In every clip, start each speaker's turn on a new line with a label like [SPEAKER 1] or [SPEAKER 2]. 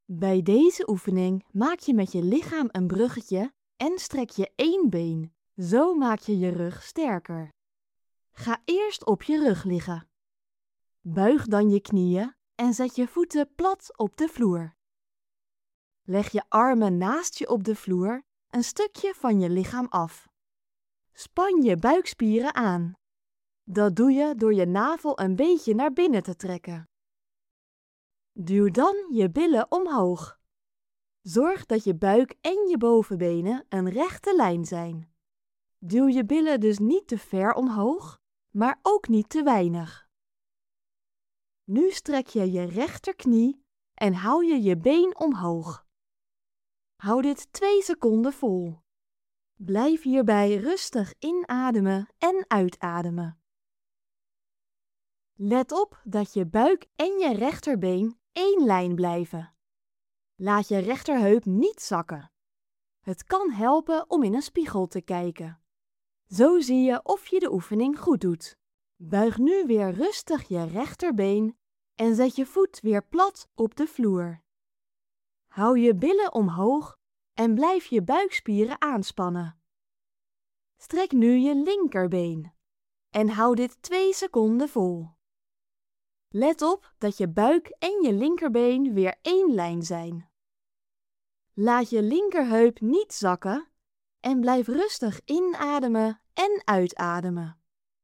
[SPEAKER 1] Bij deze oefening maak je met je lichaam een bruggetje en strek je één been. Zo maak je je rug sterker. Ga eerst op je rug liggen. Buig dan je knieën en zet je voeten plat op de vloer. Leg je armen naast je op de vloer, een stukje van je lichaam af. Span je buikspieren aan. Dat doe je door je navel een beetje naar binnen te trekken. Duw dan je billen omhoog. Zorg dat je buik en je bovenbenen een rechte lijn zijn. Duw je billen dus niet te ver omhoog, maar ook niet te weinig. Nu strek je je rechterknie en hou je je been omhoog. Hou dit 2 seconden vol. Blijf hierbij rustig inademen en uitademen. Let op dat je buik en je rechterbeen één lijn blijven. Laat je rechterheup niet zakken. Het kan helpen om in een spiegel te kijken. Zo zie je of je de oefening goed doet. Buig nu weer rustig je rechterbeen en zet je voet weer plat op de vloer. Hou je billen omhoog en blijf je buikspieren aanspannen. Strek nu je linkerbeen en hou dit 2 seconden vol. Let op dat je buik en je linkerbeen weer één lijn zijn. Laat je linkerheup niet zakken en blijf rustig inademen en uitademen.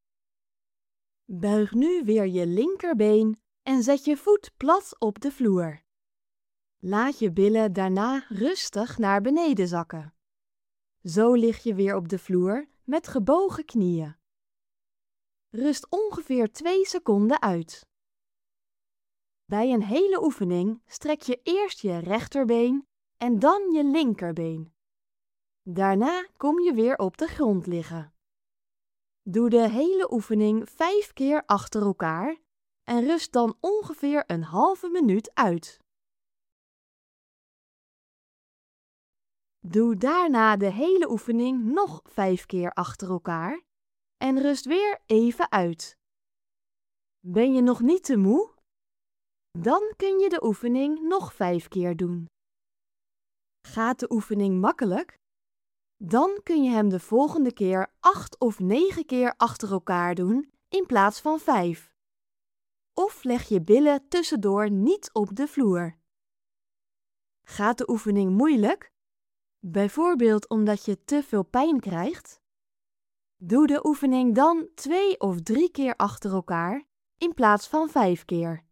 [SPEAKER 1] Buig nu weer je linkerbeen en zet je voet plat op de vloer. Laat je billen daarna rustig naar beneden zakken. Zo lig je weer op de vloer met gebogen knieën. Rust ongeveer 2 seconden uit. Bij een hele oefening strek je eerst je rechterbeen en dan je linkerbeen. Daarna kom je weer op de grond liggen. Doe de hele oefening 5 keer achter elkaar en rust dan ongeveer een halve minuut uit. Doe daarna de hele oefening nog 5 keer achter elkaar en rust weer even uit. Ben je nog niet te moe? Dan kun je de oefening nog 5 keer doen. Gaat de oefening makkelijk? Dan kun je hem de volgende keer 8 of 9 keer achter elkaar doen in plaats van 5. Of leg je billen tussendoor niet op de vloer. Gaat de oefening moeilijk? Bijvoorbeeld omdat je te veel pijn krijgt? Doe de oefening dan 2 of 3 keer achter elkaar in plaats van 5 keer.